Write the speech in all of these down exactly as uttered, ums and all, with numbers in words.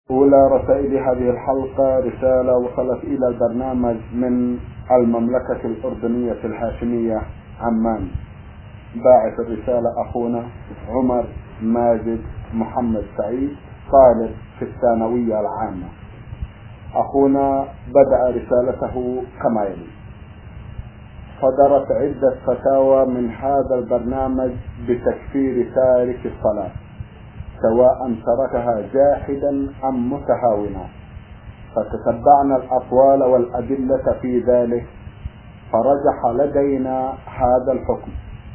أولى رسائل هذه الحلقة رسالة وصلت إلى البرنامج من المملكة الأردنية الهاشمية عمان. باعث الرسالة أخونا عمر ماجد محمد سعيد، طالب في الثانوية العامة. أخونا بدأ رسالته كما يلي: صدرت عدة فتاوى من هذا البرنامج بتكفير تارك الصلاة، سواء تركها جاحدا أم متهاونا، فتتبعنا الأقوال والأدلة في ذلك، فرجح لدينا هذا الحكم،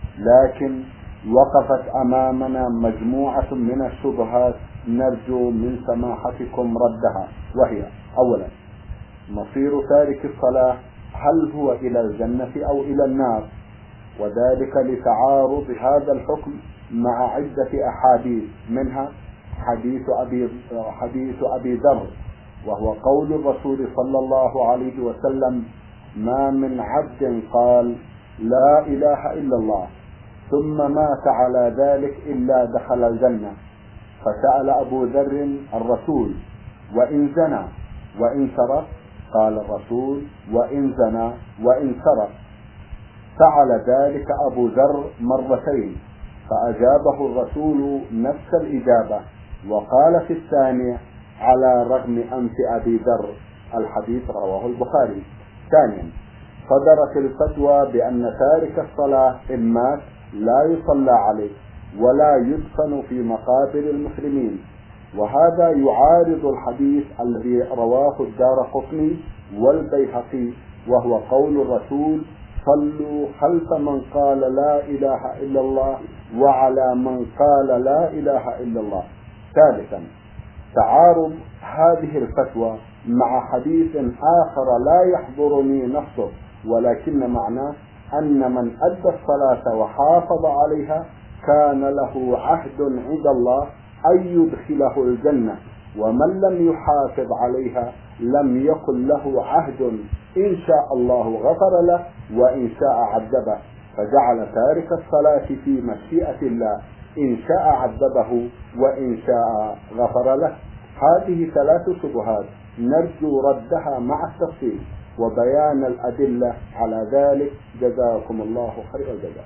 لكن وقفت أمامنا مجموعة من الشبهات نرجو من سماحتكم ردها، وهي: أولا، مصير تارك الصلاة هل هو إلى الجنة أو إلى النار؟ وذلك لتعارض هذا الحكم مع عدة أحاديث، منها حديث أبي, حديث أبي ذر، وهو قول الرسول صلى الله عليه وسلم: ما من عبد قال لا إله إلا الله ثم مات على ذلك إلا دخل الجنة. فسأل أبو ذر الرسول: وإن زنى وإن سرق؟ قال الرسول: وإن زنى وإن سرق. فعل ذلك أبو ذر مرتين، فأجابه الرسول نفس الإجابة، وقال في الثانية: على رغم أنف أبي ذر. الحديث رواه البخاري. ثانيا، صدرت الفتوى بأن تارك الصلاة إن مات لا يصلى عليه ولا يدفن في مقابر المسلمين، وهذا يعارض الحديث الذي رواه الدارقطني والبيهقي، وهو قول الرسول: صلوا خلف من قال لا إله إلا الله وعلى من قال لا إله إلا الله. ثالثا، تعارض هذه الفتوى مع حديث آخر لا يحضرني نصه، ولكن معناه أن من أدى الصلاة وحافظ عليها كان له عهد عند الله أن يدخله الجنة، ومن لم يحافظ عليها لم يكن له عهد، إن شاء الله غفر له وإن شاء عذبه، فجعل تارك الصلاة في مشيئة الله، إن شاء عذبه وإن شاء غفر له. هذه ثلاث شبهات نرجو ردها مع التفصيل وبيان الأدلة على ذلك، جزاكم الله خير الجزاء.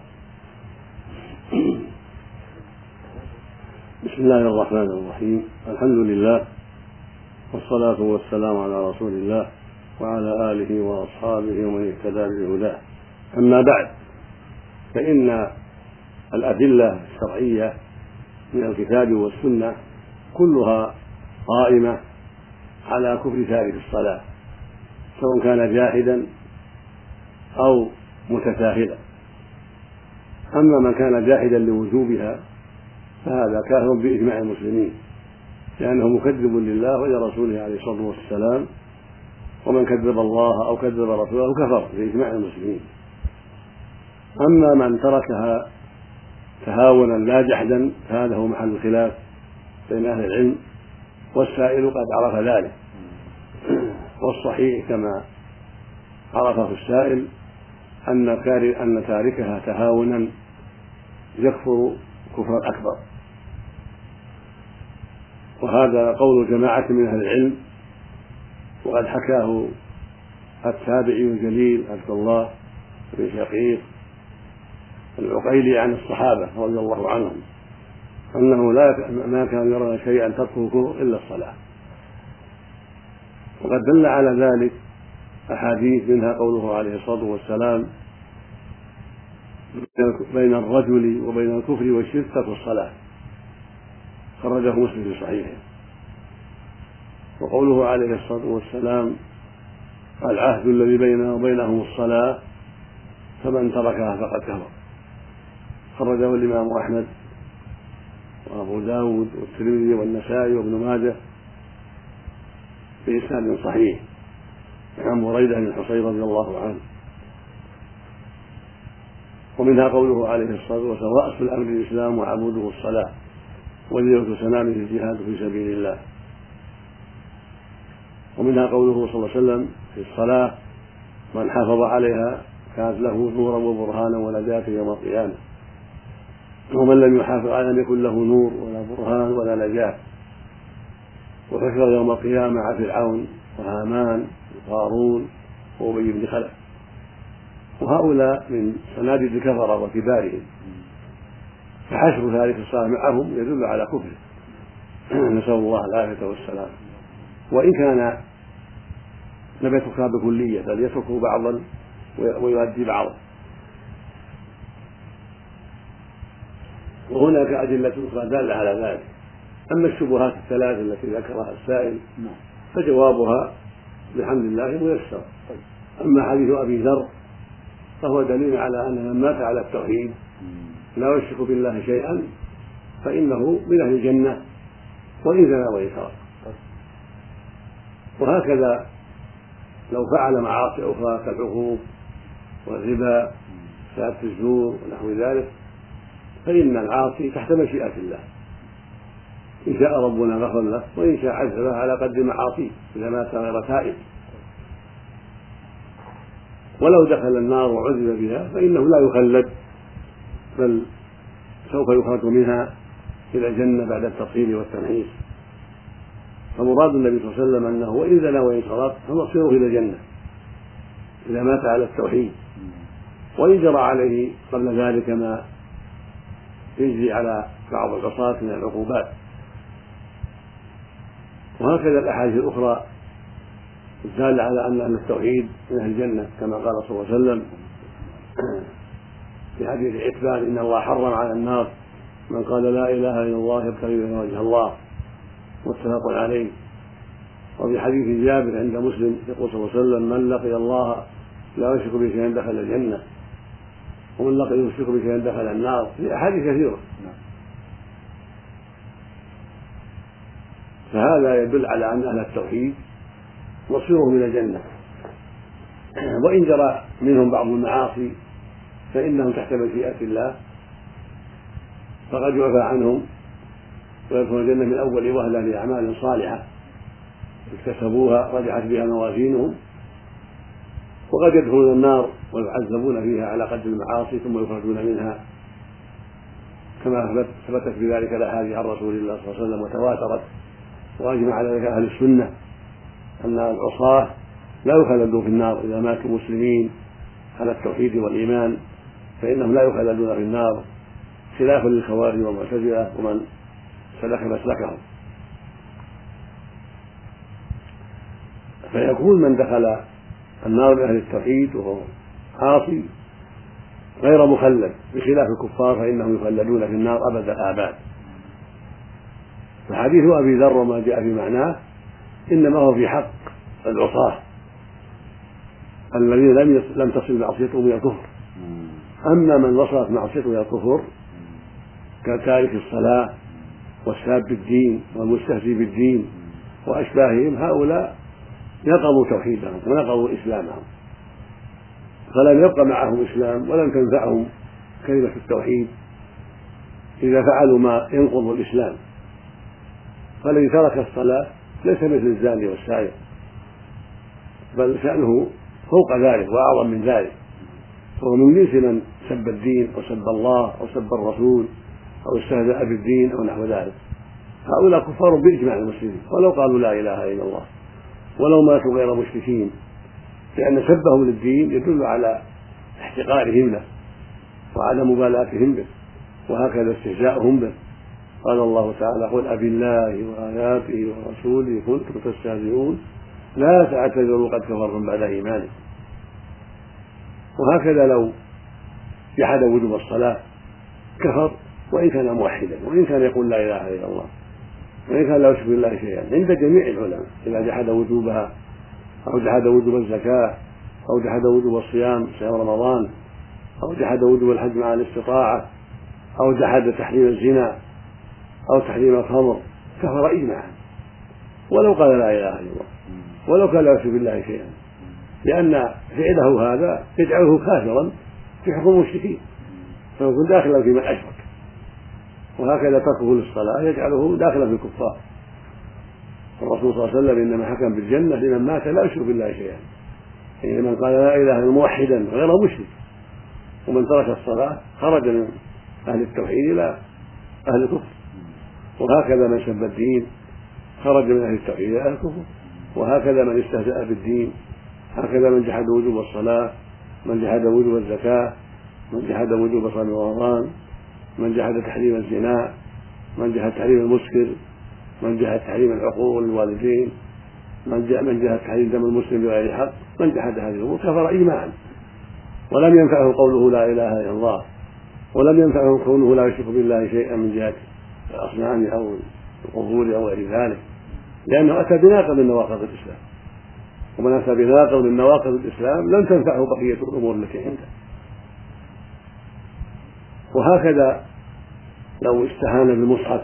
بسم الله الرحمن الرحيم، الحمد لله والصلاة والسلام على رسول الله وعلى آله وأصحابه ومن اهتدى بهداه. أما بعد، فإن الأدلة الشرعية من الكتاب والسنة كلها قائمة على كفر تارك الصلاة، سواء كان جاحدا أو متساهلا. أما من كان جاحدا لوجوبها فهذا كافر بإجماع المسلمين، لأنه مكذب لله ولرسوله عليه الصلاة والسلام، ومن كذب الله أو كذب رسوله كفر بإجماع المسلمين. أما من تركها تهاونا لا جحدا فهذا هو محل الخلاف بين أهل العلم، والسائل قد عرف ذلك، والصحيح كما عرفه السائل أن تاركها تهاونا يكفر كفرا أكبر، وهذا قول جماعة من أهل العلم، وقد حكاه التابعي الجليل عبد الله بن شقيق العقيلي عن الصحابة رضي الله عنهم أنه لا ما كان يرى شيئا تتركه إلا الصلاة. وقد دل على ذلك أحاديث، منها قوله عليه الصلاة والسلام: بين الرجل وبين الكفر والشرك ترك الصلاة، خرجه مسلم في صحيحه. وقوله عليه الصلاة والسلام: العهد الذي بيننا وبينهم الصلاة فمن تركها فقد كفر، خرجه الإمام أحمد وأبو داود والترمذي والنسائي وابن ماجه بإسناد صحيح عن بريدة بن الحصيب رضي الله عنه. ومنها قوله عليه الصلاة والسلام: رأس الأمر الإسلام وعموده الصلاة وذروة سنامه الجهاد في سبيل الله. ومنها قوله صلى الله عليه وسلم في الصلاة: من حافظ عليها كانت له نورا وبرهانا ونجاة يوم القيامة، ومن لم يحافظ عليها لم يكن له نور ولا برهان ولا نجاة. وحشر يوم القيامة مع فرعون وهامان وقارون وأبي بن خلف، وهؤلاء من صناديد الكفرة وكبارهم، فحشر تارك الصلاة معهم يدل على كفره نسأل الله العافية والسلام. وإن كان لم يتركها بكلية بل يتركه بعضا ويؤدي بعضا. وهناك أدلة أخرى دالة على ذلك. أما الشبهات الثلاث التي ذكرها السائل فجوابها بحمد الله ميسر. أما حديث أبي ذر فهو دليل على أن من مات على التوحيد لا يشرك بالله شيئا فإنه من أهل الجنة وإن زنى وإن سرق. وهكذا لو فعل معاصي أخرى كالعقوق والربا شهادة الزور ونحو ذلك فإن العاصي تحت مشيئة الله، إن شاء ربنا غفر له وإن شاء عذبه على قدر معاصيه إذا مات غير تائب. ولو دخل النار وعذب بها فإنه لا يخلد بل سوف يخرج منها إلى الجنة بعد التطهير والتمحيص. فمراد النبي صلى الله عليه وسلم أنه وإن زنى وإن سرق فمصيره إلى الجنة إذا مات على التوحيد، وإن جرى عليه قبل ذلك ما يجري على بعض العصاة من العقوبات. وهكذا الأحاديث الأخرى الدالة على أن أهل التوحيد من أهل الجنة كما قال صلى الله عليه وسلم في حديث العتبان إن الله حرم على النار من قال لا إله إلا الله يبتغي به وجه الله، متفق عليه. وفي حديث جابر عند مسلم يقول صلى الله عليه وسلم من لقي الله لا يشرك به شيئا دخل الجنة ومن لقي يشرك به شيئا دخل النار، في أحاديث كثيرة. فهذا يدل على أن أهل التوحيد مصيرهم إلى الجنة، وإن جرى منهم بعض المعاصي فإنهم تحت مشيئة الله فقد يعفى عنهم ويدخلون الجنة من أول وهلة لأعمال صالحة اكتسبوها رجعت بها موازينهم، وقد يدخلون النار ويعذبون فيها على قدر المعاصي ثم يخرجون منها كما ثبتت بذلك الأحاديث عن رسول الله صلى الله عليه وسلم وتواترت، وأجمع على ذلك أهل السنة أن العصاة لا يخلدون في النار إذا ماتوا مسلمين على التوحيد والإيمان، فإنهم لا يخلدون في النار خلافا للخوارج والمعتزلة ومن سلك مسلكهم. فيكون من دخل النار بأهل التوحيد وهو عاصي غير مخلد بخلاف الكفار فإنهم يخلدون في النار أبد الآباد. فحديث أبي ذر وما جاء في معناه إنما هو في حق العصاة الذين لم لم تصل معصيتهم إلى الكفر. أما من وصلت معصيته إلى الكفر كتارك الصلاة والساب بالدين والمستهزئ بالدين وأشباههم هؤلاء نقضوا توحيدهم ونقضوا إسلامهم، فلم يبق معهم إسلام ولم تنفعهم كلمة التوحيد إذا فعلوا ما ينقض الإسلام. فالذي ترك الصلاة ليس مثل الزاني والسارق، بل شأنه فوق ذلك وأعظم من ذلك، فهو من جنس من سب الدين أو سب الله أو سب الرسول أو استهزأ بالدين أو نحو ذلك. هؤلاء كفار بإجماع المسلمين ولو قالوا لا إله إلا الله ولو ماتوا غير مشركين، لأن سبهم للدين يدل على احتقارهم له وعدم مبالاتهم به، وهكذا استهزاؤهم به. قال الله تعالى قل أبالله وآياته ورسوله كنتم تستهزئون لا تعتذروا قد كفرتم بعد إيمانكم. وهكذا لو جحد وجوب الصلاة كفر وإن كان موحدا وإن كان يقول لا إله إلا الله وإن كان لا يشرك بالله شيئا عند جميع العلماء. إذا جحد وجوبها أو جحد وجوب الزكاة أو جحد وجوب الصيام صيام رمضان أو جحد وجوب الحج مع الاستطاعة أو جحد تحريم الزنا أو تحريم الخمر كفر إجماعا ولو قال لا إله إلا الله ولو كان لا يشرك بالله شيئا، لأن فعله هذا يجعله كافرا في حكم المشركين فيكون داخلا في من أشرك، وهكذا تركه للصلاة يجعله داخلا في الكفار. الرسول صلى الله عليه وسلم إنما حكم بالجنة لمن مات لا يشرك بالله شيئا، يعني من قال لا إله إلا موحدا غير مشرك، ومن ترك الصلاة خرج من أهل التوحيد إلى أهل الكفر. وهكذا من سب الدين خرج من أهل التوحيد إلى أهل الكفر. وهكذا من استهزأ بالدين، هكذا من جحد وجوب الصلاة، من جحد وجوب الزكاة، من جحد وجوب صوم رمضان، من جحد تحريم الزنا، من جحد تحريم المسكر، من جحد تحريم العقوق للوالدين، من جحد تحريم دم المسلم بغير حق، من جحد هذه الأمور كفر إجماعا، ولم ينفعه قوله لا إله إلا الله، ولم ينفعه كونه لا يشرك بالله شيئا من جهة الأصنام أو القبور أو غير ذلك، لأنه أتى بناقض من نواقض الإسلام، ومن أتى بناقض من نواقض الإسلام لم تنفعه بقية الأمور التي عنده. وهكذا لو استهان بالمصحف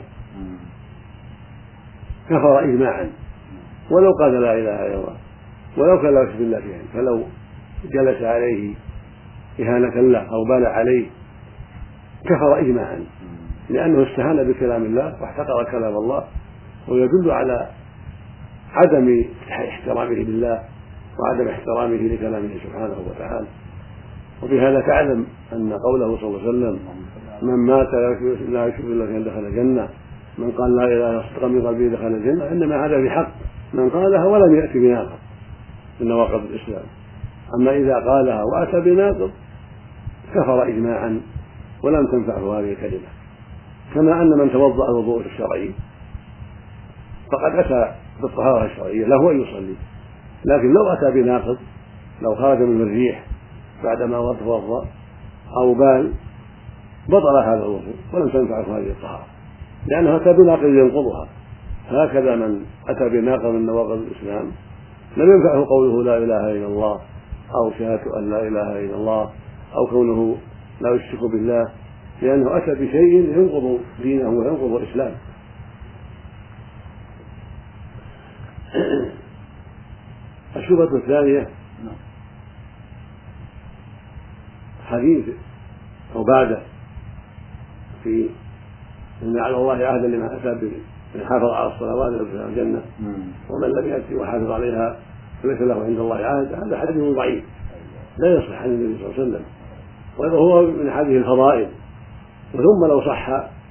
كفر إجماعا ولو قال لا إله إلا الله، ولو كان لا يشرك بالله شيئا، فلو جلس عليه إهانة له أو بال عليه كفر إجماعا، لأنه استهان بكلام الله واحتقر كلام الله، ويدل على عدم احترامه لله وعدم احترامه لكلامه سبحانه وتعالى. وبهذا تعلم أن قوله صلى الله عليه وسلم من مات لا يشرك بالله دخل الجنة، من قال لا إله إلا الله صدقا من قلبه دخل الجنة، إنما هذا بحق من قالها ولم يأتي بناقض من نواقض الإسلام. أما إذا قالها وأتى بناقض كفر إجماعا ولم تنفعه هذه الكلمة. كما أن من توضأ الوضوء الشرعي فقد أتى بالطهارة الشرعية له أن يصلي، لكن لو أتى بناقض، لو خرج من الريح بعدما توضأ أو بال بطل هذا الوضوء ولم تنفعه هذه الطهارة، لأنه أتى بناقض ينقضها. هكذا من أتى بناقض من نواقض الإسلام لم ينفعه قوله لا إله إلا الله أو شهادة أن لا إله إلا الله أو كونه لا يشرك بالله، لأنه أتى بشيء ينقض دينه وينقض إسلامه. الشبهة الثانية حديث عبادة في إن على الله عهدا لمن أتى من حافظ على الصلوات يدخل الجنة، ومن لم يأتي وحافظ عليها فليس له عند الله عهد. هذا حديث ضعيف لا يصح عن النبي صلى الله عليه وسلم، وهو من حديث الفضائل. وثم لو صح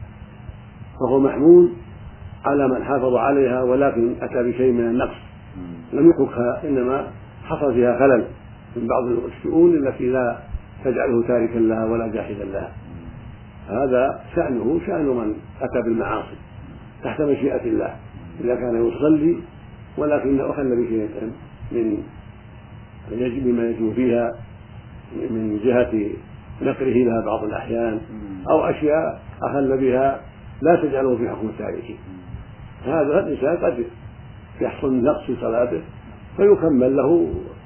فهو محمول على من حافظ عليها ولكن أتى بشيء من النقص لم يتركها، إنما حصل فيها خلل من بعض الشؤون التي لا تجعله تاركا لها ولا جاحدا لها. هذا شأنه شأن من أتى بالمعاصي تحت مشيئة الله، إذا كان يصلي ولكن أخل بشيء من يجب ما يجب فيها من جهة نقره لها بعض الأحيان أو أشياء أخل بها لا تجعله في حكم التاريخ. هذا الإنسان قد يحصل من نقص صلاته فيكمل له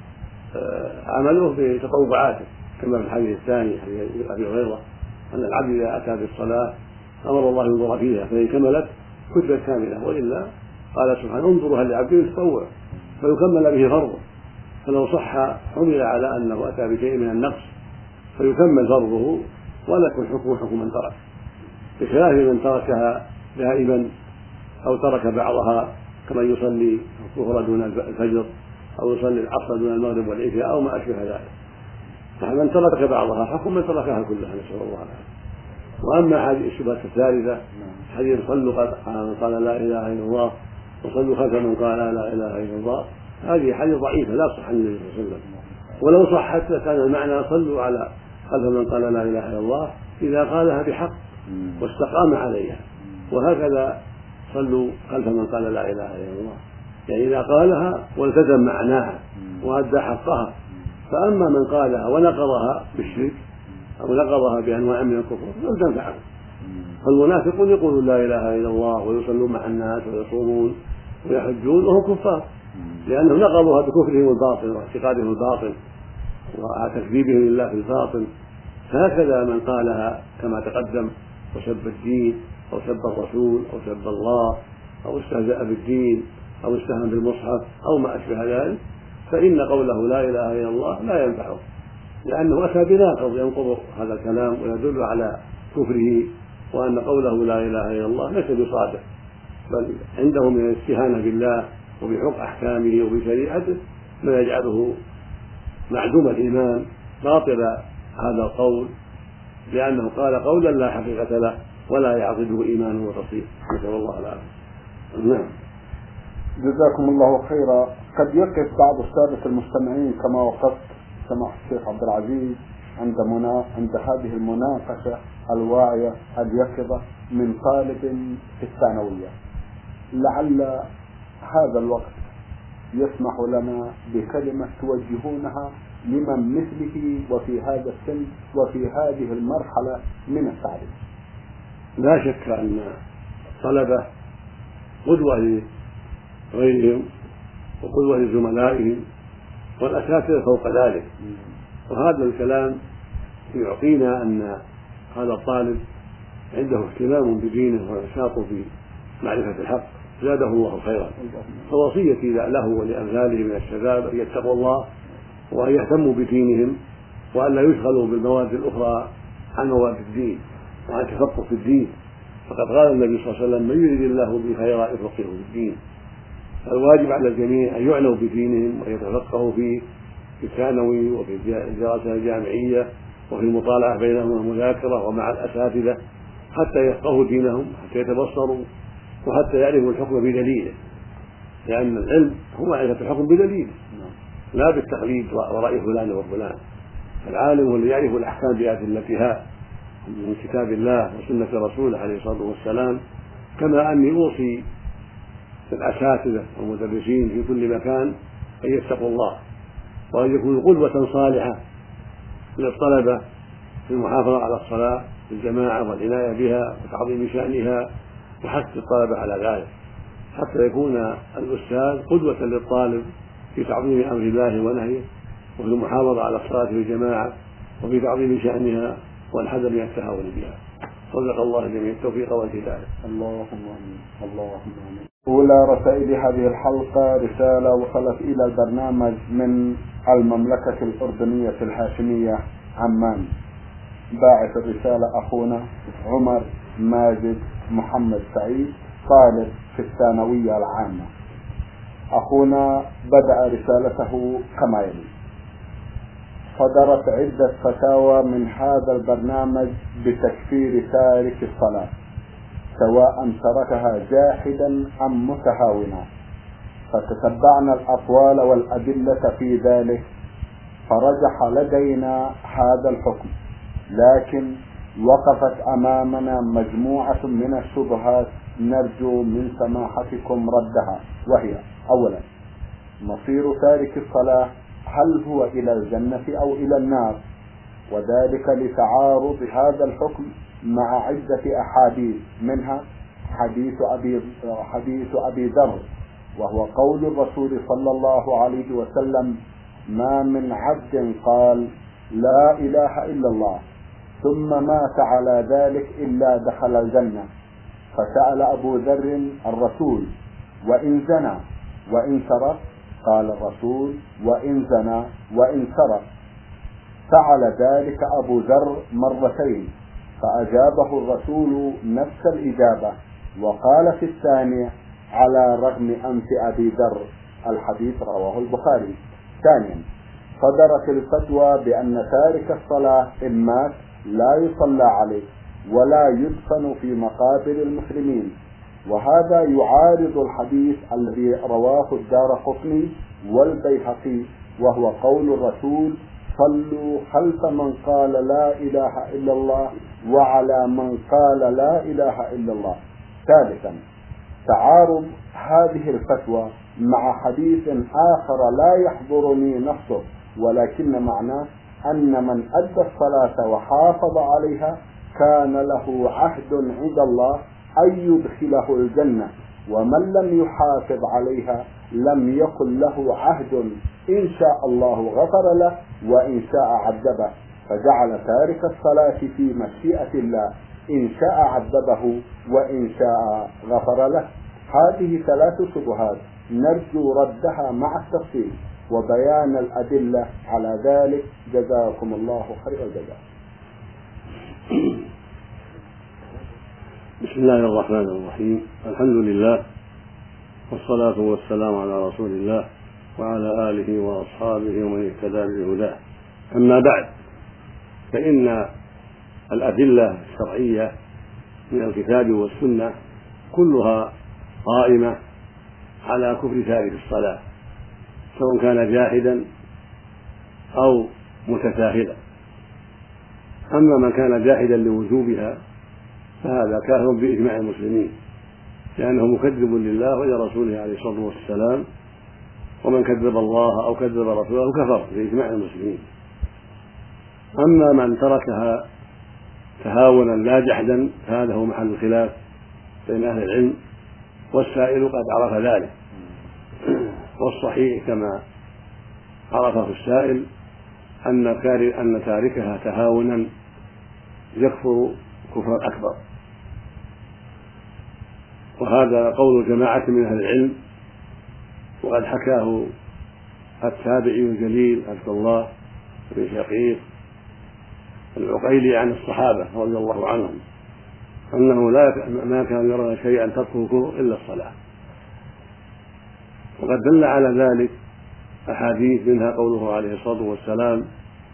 عمله بتطوعاته، كما في الحديث الثاني حديث أبي هريرة أن العبد إذا أتى بالصلاة أمر الله ينظر فيها فإن كملت كتبت كاملة، وإلا قال سبحانه انظروا هل لعبد يتطوع فيكمل به فرضه. فلو صح حمل على أنه أتى بشيء من النقص فيكمل فرضه ولا يكون حكمه حكم من ترك، بخلاف من تركها دائما أو ترك بعضها كما يصلي الظهر دون الفجر أو يصلي العصر دون المغرب والعشاء أو ما أشبه ذلك. فمن ترك بعضها حكم من تركها كلها، نسأل الله العافية. وأما هذه الشبهة الثالثة حديث صلوا قال لا إله إلا الله وصلوا خلف من قال لا إله إلا الله، هذه حديث ضعيفة لا صح عن النبي صلى الله عليه وسلم، ولو صحت لكان المعنى صلوا على خلف من قال لا إله إلا الله إذا قالها بحق واستقام عليها، وهكذا صلوا خلف من قال لا إله إلا الله، يعني إذا قالها والتزم معناها وأدى حقها. فأما من قالها ونقضها بالشرك أو نقضها بأنواع من الكفر لم تنفعه. فالمنافقون يقولون لا إله إلا الله ويصلون مع الناس ويصومون ويحجون وهم كفار، لأنهم نقضوها بكفرهم الباطل واعتقادهم الباطل وتكذيبهم لله في الباطل. فهكذا من قالها كما تقدم وسب الدين أو سب الرسول أو سب الله أو استهزأ بالدين أو استهان بالمصحف أو ما أشبه ذلك، فإن قوله لا إله إلا الله لا ينفعه، لأنه أتى بناقض ينقض هذا الكلام ويدل على كفره، وأن قوله لا إله إلا الله ليس بصادق، بل عنده من الاستهانة بالله وبحق أحكامه وبشريعته ما يجعله معدوم الإيمان باطل هذا القول، لأنه قال قولا لا حقيقة له ولا يعضده إيمانه وتصديقه، نسأل الله العافية. نعم. جزاكم الله خيرا. قد يقف بعض السادة المستمعين كما وقفت سماحة الشيخ عبد العزيز عند منا... عند هذه المناقشة الواعية اليقظة من طالب في الثانوية، لعل هذا الوقت يسمح لنا بكلمة توجهونها لمن مثله وفي هذا السن وفي هذه المرحلة من التعليم. لا شك أن الطلبة قدوة لغيرهم وقدوة لزملائهم والأساتذة فوق ذلك، وهذا الكلام يعطينا أن هذا الطالب عنده اهتمام بدينه ونشاط في معرفة الحق زاده الله خيرا. فوصيتي له ولأمثاله من الشباب أن يتقوا الله وأن يهتموا بدينهم وأن لا يشغلوا بالمواد الأخرى عن مواد الدين وعن تفقه في الدين، فقد قال النبي صلى الله عليه وسلم: من يريد الله به خيرا يفقهه في الدين. فالواجب على الجميع أن يعنوا بدينهم ويتفقهوا فيه في الثانوي وفي الدراسة الجامعية وفي المطالعة بينهم والمذاكرة ومع الأساتذة حتى يفقهوا دينهم، حتى يتبصروا وحتى يعرفوا الحكم بدليله، لأن العلم هو معرفة الحكم بدليله لا بالتقليد ورأي فلان وفلان. العالم هو الذي يعرف الأحكام بأدلتها من كتاب الله وسنة رسوله عليه الصلاة والسلام. كما أني أوصي الأساتذة والمدرسين في كل مكان أن يتقوا الله وأن يكونوا قدوة صالحة للطلبة في المحافظة على الصلاة في الجماعة والعناية بها وتعظيم شأنها وحث الطلبة على ذلك، حتى يكون الأستاذ قدوة للطالب في تعظيم أمر الله ونهيه وفي المحافظة على الصلاة في الجماعة وفي تعظيم شأنها والحذر من التهاون بها. صدق الله الجميع التوفيق والهداية. اللهم آمين. اللهم آمين. أولى رسائل هذه الحلقة رسالة وصلت إلى البرنامج من المملكة الأردنية الهاشمية عمان. باعث الرسالة أخونا عمر ماجد محمد سعيد، طالب في الثانوية العامة. أخونا بدأ رسالته كما يلي: صدرت عدة فتاوى من هذا البرنامج بتكفير تارك الصلاة سواء تركها جاحدا أم متهاونا، فتتبعنا الأقوال والأدلة في ذلك فرجح لدينا هذا الحكم، لكن وقفت أمامنا مجموعة من الشبهات نرجو من سماحتكم ردها، وهي: أولا، مصير تارك الصلاة هل هو إلى الجنة أو إلى النار؟ وذلك لتعارض هذا الحكم مع عدة أحاديث، منها حديث أبي, حديث أبي ذر، وهو قول الرسول صلى الله عليه وسلم: ما من عبد قال لا إله إلا الله ثم مات على ذلك إلا دخل الجنة. فسأل أبو ذر الرسول: وإن زنى وإن سرق؟ قال الرسول: وإن زنى وإن سرق. فعل ذلك أبو ذر مرتين، فأجابه الرسول نفس الإجابة، وقال في الثانية: على رغم أنف أبي ذر. الحديث رواه البخاري. ثانيا، صدرت الفتوى بأن تارك الصلاة إن مات لا يصلى عليه ولا يدفن في مقابر المسلمين، وهذا يعارض الحديث الذي رواه الدارقطني والبيهقي، وهو قول الرسول: صلوا خلف من قال لا إله إلا الله وعلى من قال لا إله إلا الله. ثالثا، تعارض هذه الفتوى مع حديث آخر لا يحضرني نصه، ولكن معناه أن من أدى الصلاة وحافظ عليها كان له عهد عند الله أن يدخله الجنة، ومن لم يحافظ عليها لم يكن له عهد، إن شاء الله غفر له وإن شاء عذبه، فجعل تارك الصلاة في مشيئة الله، إن شاء عذبه وإن شاء غفر له. هذه ثلاث شبهات نرجو ردها مع التفصيل وبيان الأدلة على ذلك. جزاكم الله خير الجزاء. بسم الله الرحمن الرحيم. الحمد لله والصلاة والسلام على رسول الله وعلى آله وأصحابه ومن اهتدى بهداه. أما بعد، فإن الأدلة الشرعية من الكتاب والسنة كلها قائمة على كفر تارك الصلاة سواء كان جاحدا أو متساهلا. أما من كان جاحدا لوجوبها فهذا كافر بإجماع المسلمين، لأنه مكذب لله ولرسوله عليه الصلاة والسلام، ومن كذب الله أو كذب رسوله كفر بإجماع المسلمين. أما من تركها تهاونا لا جحدا فهذا هو محل الخلاف بين أهل العلم، والسائل قد عرف ذلك، والصحيح كما عرفه السائل أن تاركها تهاونا يكفر كفرا أكبر، وهذا قول جماعة من أهل العلم، وقد حكاه التابعي الجليل عبد الله بن شقيق العقيلي عن الصحابة رضي الله عنهم أنه لا ما كان يرى شيئا تتركه إلا الصلاة. وقد دل على ذلك أحاديث منها قوله عليه الصلاة والسلام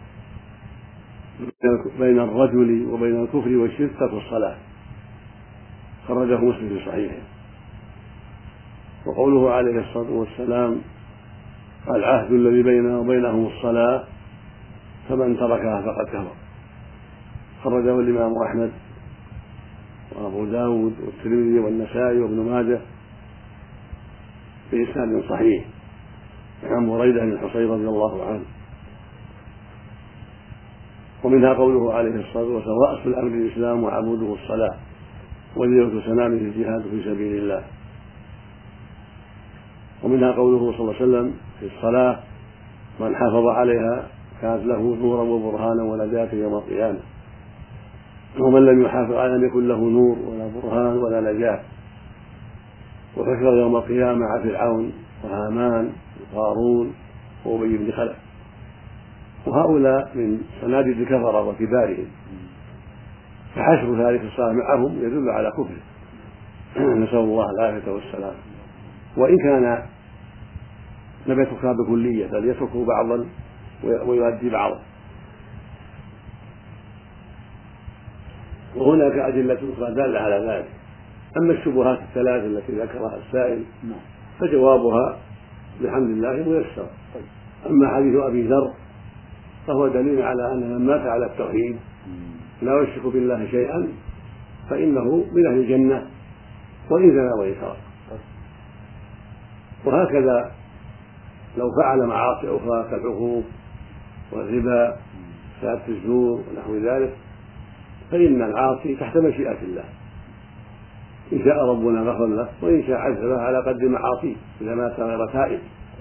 بين الرجل وبين الكفر والشرك ترك الصلاة، خرجه مسلم في صحيحه. وقوله عليه الصلاة والسلام العهد الذي بيننا وبينهم الصلاة فمن تركها فقد كفر، خرجه الإمام أحمد وأبو داود والترمذي والنسائي وابن ماجه بإسناد صحيح عن بريدة بن الحصين رضي الله عنه. ومنها قوله عليه الصلاة والسلام رأس الأمر الإسلام وعموده الصلاة وذروة سنامه الجهاد في سبيل الله. ومنها قوله صلى الله عليه وسلم في الصلاة من حافظ عليها كانت له نورا وبرهانا ونجاة يوم القيامة، ومن لم يحافظ عليها لم يكن له نور ولا برهان ولا نجاة. وحشر يوم القيامة مع فرعون وهامان وقارون وأبي بن خلف، وهؤلاء من سنادد الكفرة وكبارهم، فحشر تارك الصلاة معهم يدل على كفره، نسأل الله العافية والسلام. وإن كان لم يتركها بكلية بل يتركه بعضا ويؤدي بعضا. وهناك أدلة أخرى دالة على ذلك. أما الشبهات الثلاث التي ذكرها السائل فجوابها بحمد الله ميسر. أما حديث أبي ذر فهو دليل على أن من مات على التوحيد لا يشرك بالله شيئا فإنه من أهل الجنة وإن زنى وإن سرق. وهكذا لو فعل معاصي أخرى كالعقوق والربا شهادة الزور ونحو ذلك فإن العاصي تحت مشيئة الله، إن شاء ربنا غفر له وإن شاء عذبه على قدر معاصيه إذا مات غير تائب.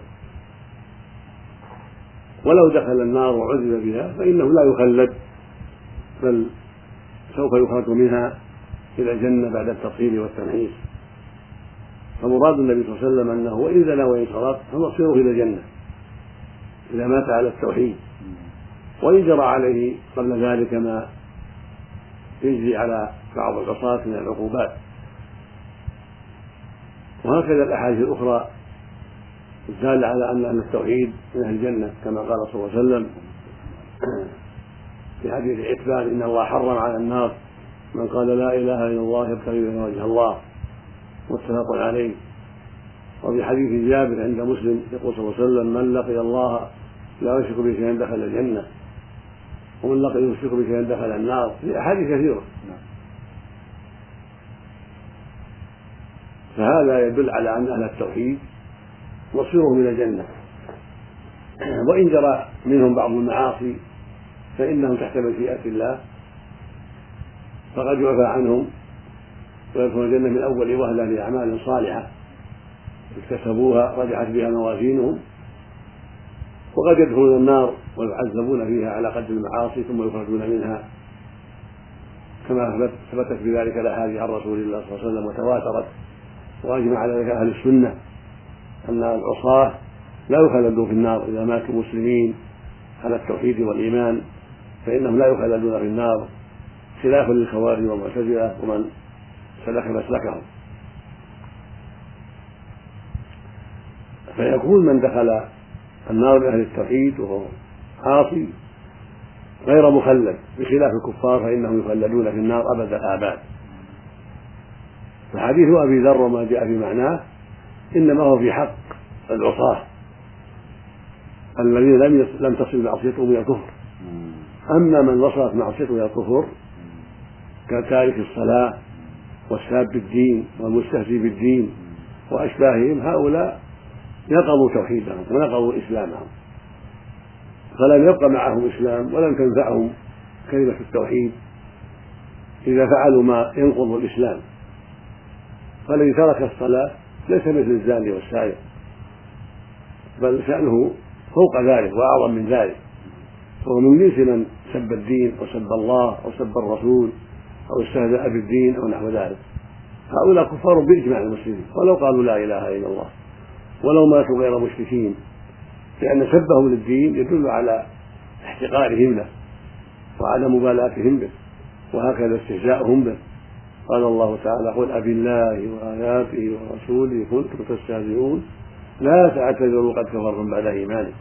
ولو دخل النار وعذب بها فإنه لا يخلد بل سوف يخرج منها إلى الجنة بعد التطهير والتنعيش. فمراد النبي صلى الله عليه وسلم أنه وإن زنى وإن سرق فمصيره إلى الجنة إذا مات على التوحيد، وإن جرى عليه قبل ذلك ما يجري على بعض العصاة من العقوبات. وهكذا الأحاديث الأخرى الدالة على أن أهل التوحيد من أهل الجنة كما قال صلى الله عليه وسلم في حديث العتبان إن الله حرم على النار من قال لا إله إلا الله يبتغي به وجه الله، متفق عليه. وفي حديث جابر عند مسلم يقول صلى الله عليه وسلم من لقي الله لا يشرك به شيئا دخل الجنة ومن لقي يشرك به شيئا دخل النار، في أحاديث كثيرة. فهذا يدل على أن أهل التوحيد مصيرهم إلى الجنة، وإن جرى منهم بعض المعاصي فإنهم تحت مشيئة الله فقد يعفى عنهم ويدخلون الجنة من أول وهلة لأعمال صالحة اكتسبوها رجعت بها موازينهم، وقد يدخلون النار ويعذبون فيها على قدر المعاصي ثم يخرجون منها كما ثبتت بذلك الأحاديث عن رسول الله صلى الله عليه وسلم وتواترت. وأجمع على ذلك أهل السنة أن العصاة لا يخلدون في النار إذا ماتوا مسلمين على التوحيد والإيمان، فإنهم لا يخلدون في النار خلافا للخوارج والمعتزلة ومن سلك مسلكهم. فيكون من دخل النار من أهل التوحيد وهو عاصي غير مخلد بخلاف الكفار فإنهم يخلدون في النار أبد الآباد. فحديث أبي ذر وما جاء في معناه إنما هو في حق العصاة الذين لم لم تصل معصيتهم إلى الكفر. أما من وصلت معصيته إلى الكفر كتارك الصلاة والساب بالدين والمستهزئ بالدين وأشباههم، هؤلاء نقضوا توحيدهم ونقضوا إسلامهم، فلم يبق معهم إسلام ولم تنفعهم كلمة التوحيد إذا فعلوا ما ينقض الإسلام. فالذي ترك الصلاة ليس مثل الزاني والسارق، بل شأنه فوق ذلك وأعظم من ذلك، وهو من جنس من سب الدين أو سب الله أو سب الرسول أو استهزأ بالدين أو نحو ذلك. هؤلاء كفار بإجماع المسلمين ولو قالوا لا إله إلا الله ولو ماتوا غير مشركين، لأن سبهم للدين يدل على احتقارهم له وعلى مبالاتهم به، وهكذا استهزاءهم به. قال الله تعالى: قل أبالله وآياته ورسوله كنتم تستهزئون لا تعتذروا قد كفرتم بعد إيمانكم.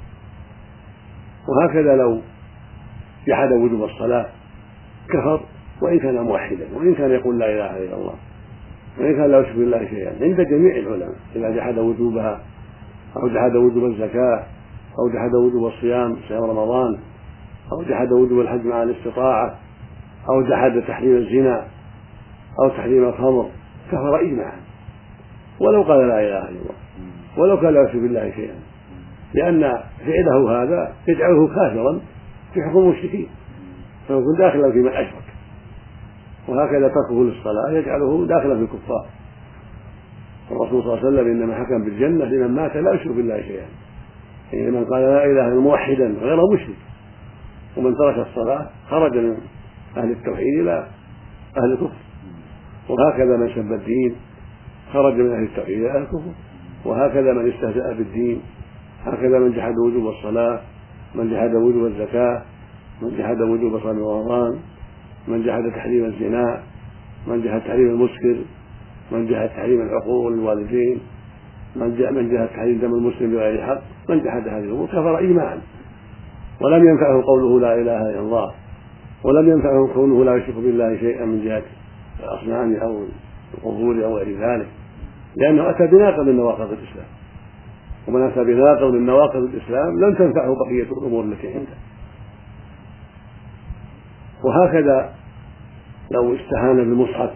وهكذا لو جحد وجوب الصلاة كفر وإن كان موحدا، وإن كان يقول لا إله إلا الله، وإن كان لا يشرك بالله شيئا عند جميع العلماء. إذا جحد وجوبها أو جحد وجوب الزكاة أو جحد وجوب الصيام صيام رمضان أو جحد وجوب الحج مع الاستطاعة أو جحد تحريم الزنا أو تحريم الخمر كفر إجماعا ولو قال لا إله إلا الله ولو كان لا يشرك بالله شيئا، لأن فعله هذا يجعله كافرا في حكم المشركين فيكون داخلا في من أشرك، وهكذا تركه للصلاة يجعله داخلا في الكفار. الرسول صلى الله عليه وسلم إنما حكم بالجنة لمن مات لا يشرك بالله شيئا، يعني من قال لا إله إلا موحدا غير مشرك. ومن ترك الصلاة خرج من أهل التوحيد إلى أهل الكفر، وهكذا من سب الدين خرج من أهل التوحيد إلى أهل الكفر، وهكذا من استهزأ بالدين، هكذا من جحد وجوب الصلاة، من جحد وجوب الزكاة، من جحد وجوب صوم رمضان، من جحد تحريم الزنا، من جحد تحريم المسكر، من جحد تحريم العقوق للوالدين، من جحد تحريم دم المسلم بغير حق، من جحد هذه الأمور كفر إجماعا، ولم ينفعه قوله لا إله إلا الله، ولم ينفعه كونه لا يشرك بالله شيئا من جهة الأصنام أو القبور أو غير ذلك، لأنه أتى بناقض من نواقض الإسلام، ومن أتى بناقض من نواقض الإسلام لم تنفعه بقية الأمور التي عنده. وهكذا لو استهان بالمصحف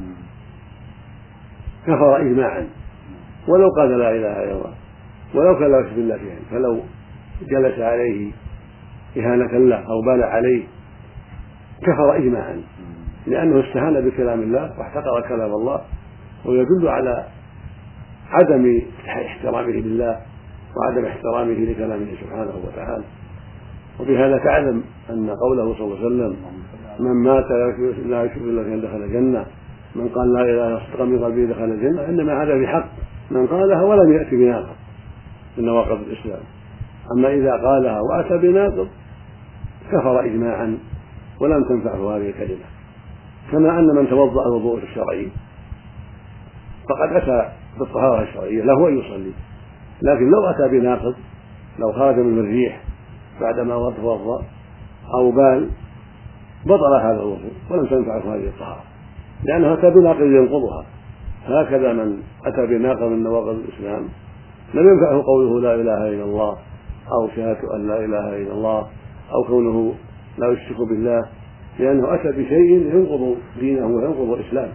كفر إجماعا ولو قال لا إله إلا الله ولو كان لا يشرك بالله شيئا، فلو جلس عليه إهانة له أو بال عليه كفر إجماعا، لأنه استهان بكلام الله واحتقر كلام الله، ويدل على عدم احترامه لله وعدم احترامه لكلامه سبحانه وتعالى. وبهذا تعلم أن قوله صلى الله عليه وسلم: من مات لا يشرك بالله دخل الجنة، من قال لا إله إلا الله صدقا من قلبه دخل الجنة، إنما هذا بحق من قالها ولم يأتي بناقض من نواقض الإسلام. أما إذا قالها وأتى بناقض كفر إجماعا ولم تنفعه هذه الكلمة. كما أن من توضأ الوضوء الشرعي فقد أتى بالطهارة الشرعية له أن يصلي، لكن لو أتى بناقض، لو خرج من الريح بعدما توضأ أو بال، بطل هذا الوضوء ولم تنفعه هذه الطهارة، لأنه أتى بناقض ينقضها. هكذا من أتى بناقض من نواقض الإسلام لم ينفعه قوله لا إله إلا الله أو شهادة أن لا إله إلا الله أو كونه لا يشرك بالله، لأنه أتى بشيء ينقض دينه وينقض إسلامه.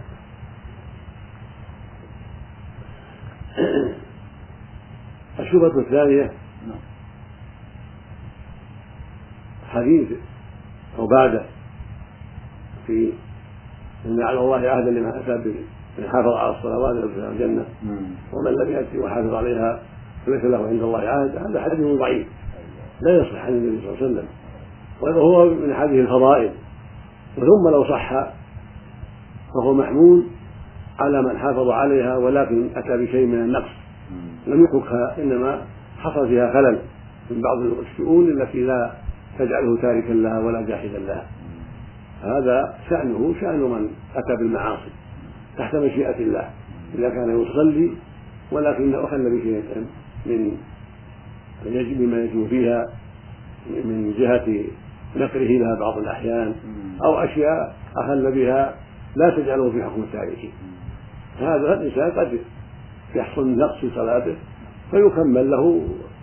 الشبهة الثانية حديث عبادة في أن على الله عهدا لمن أتى من حافظ على الصلوات يدخل الجنة، ومن لم يأتي وحافظ عليها فليس له عند الله عهد. هذا حديث ضعيف لا يصح عن النبي صلى الله عليه وسلم، وهو من هذه الفضائل. وثم لو صح فهو محمول على من حافظ عليها ولكن أتى بشيء من النقص لم يتركها، إنما حصل فيها خلل من بعض الشؤون التي لا تجعله تاركا لها ولا جاحدا لها. هذا شأنه شأن من أتى بالمعاصي تحت مشيئة الله، إذا كان يصلي ولكن أخل بشيء من يجب مما يجب فيها من جهة نقره لها بعض الأحيان أو أشياء أخل بها لا تجعله في حكم التاريخ. هذا الإنسان قد يحصل من نقص في صلاته فيكمل له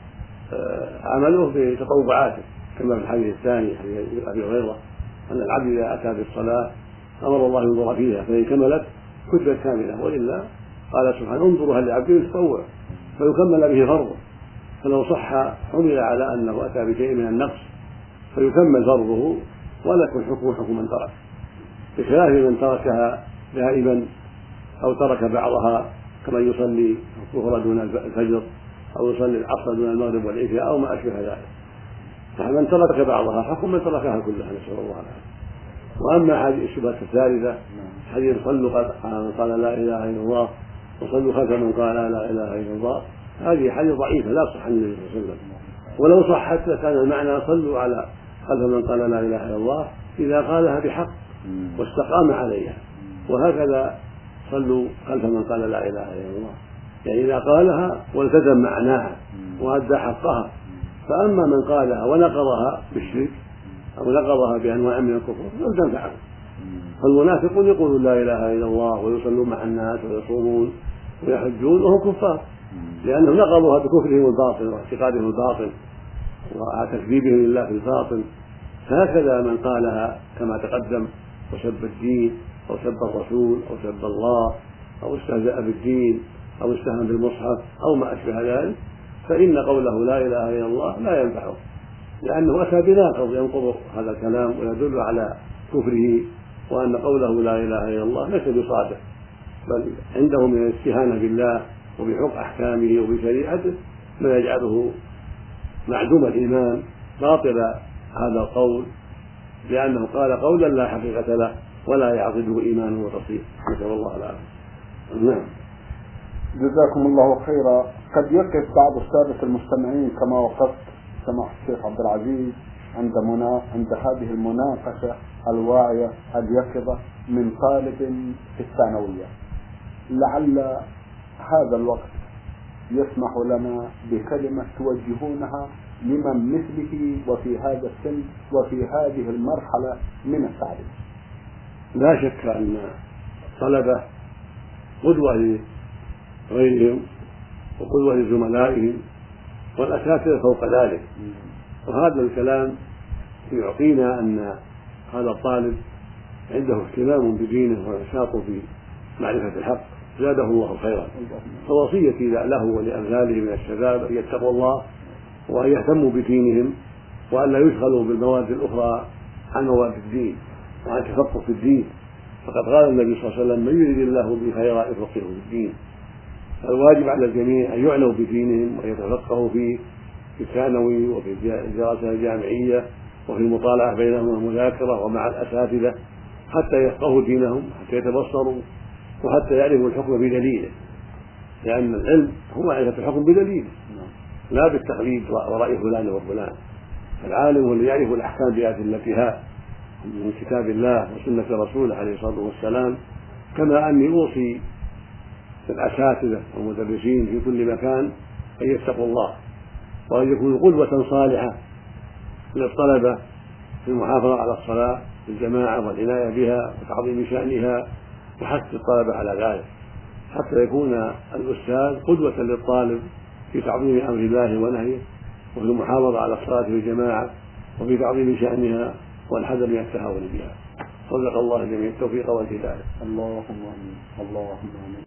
عمله بتطوعاته، كما في الحديث الثاني حديث ابي هريره ان العبد اذا اتى بالصلاه امر الله ينظر فيها فان كملت كتبت كامله، والا قال سبحانه انظروا هل لعبد يتطوع فيكمل به فرضه، فلو صح حمل على انه اتى بشيء من النقص فيكمل فرضه ولا يكون حكمه حكم من ترك، بخلاف من تركها دائما او ترك بعضها كما يصلي الظهر دون الفجر او يصلي العصر دون المغرب والعشاء او ما اشبه ذلك، فمن ترك بعضها حكم من تركها كلها، نسال الله العافيه. واما هذه الشبهه الثالثه حديث صلوا قال لا اله الا الله وصلوا خلف من قال لا اله الا الله، هذه حديث ضعيفه لا صح عن النبي صلى الله عليه وسلم، ولو صحت لكان المعنى صلوا على خلف من قال لا اله الا الله اذا قالها بحق واستقام عليها، وهكذا صلوا خلف من قال لا اله الا الله، يعني اذا قالها والتزم معناها وادى حقها. فاما من قالها ونقضها بالشرك او نقضها بانواع من الكفر لم تنفعه. فالمنافقون يقولون لا اله الا الله ويصلون مع الناس ويصومون ويحجون وهم كفار، لانهم نقضوها بكفرهم الباطل واعتقادهم الباطل وتكذيبهم لله في الباطل. فهكذا من قالها كما تقدم وسب الدين او سب الرسول او سب الله او استهزأ بالدين او استهان بالمصحف او ما اشبه ذلك، فان قوله لا اله الا الله لا ينفعه، لانه اتى بناقض ينقض هذا الكلام ويدل على كفره، وان قوله لا اله الا الله ليس بصادق، بل عنده من الاستهانه بالله وبحق احكامه وبشريعته ما يجعله معدوم الايمان باطل هذا القول، لانه قال قولا لا حقيقه له ولا يعضده ايمانه وتصديقه، نسال الله العافيه. نعم. جزاكم الله خيرا. قد يقف بعض السادة المستمعين كما وقفت سماحة الشيخ عبد العزيز عند منا... عند هذه المناقشة الواعية اليقظة من طالب في الثانوية، لعل هذا الوقت يسمح لنا بكلمة توجهونها لمن مثله وفي هذا السن وفي هذه المرحلة من التعليم. لا شك أن الطلبة قدوة لغيرهم وقدوة لزملائهم والأساتذة فوق ذلك، وهذا الكلام يعطينا أن هذا الطالب عنده اهتمام بدينه ونشاط في معرفة الحق زاده الله خيرا. فوصيتي له ولأمثاله من الشباب أن يتقوا الله وأن يهتموا بدينهم وأن لا يشغلوا بالمواد الأخرى عن مواد الدين وعن تفقه في الدين، فقد قال النبي صلى الله عليه وسلم من يريد الله به خيرا يفقهه في الدين. فالواجب على الجميع أن يعنوا بدينهم ويتفقهوا فيه في الثانوي وفي الدراسة الجامعية وفي المطالعة بينهم والمذاكرة ومع الأساتذة حتى يفقهوا دينهم، حتى يتبصروا وحتى يعرفوا الحكم بدليله، لأن العلم هو معرفة الحكم بدليله لا بالتقليد ورأي فلان وفلان. العالم هو الذي يعرف الأحكام بأدلتها من كتاب الله وسنة رسوله عليه الصلاة والسلام. كما أني أوصي الأساتذة والمدرسين في كل مكان أن يتقوا الله وأن يكونوا قدوة صالحة للطلبة في المحافظة على الصلاة بالجماعة والعناية بها وتعظيم شأنها وحث الطلبة على ذلك، حتى يكون الأستاذ قدوة للطالب في تعظيم أمر الله ونهيه وفي المحافظة على الصلاة بالجماعة وفي تعظيم شأنها والحذر من التهاون بها. صدق الله الجميع التوفيق والهداية. اللهم آمين. اللهم آمين.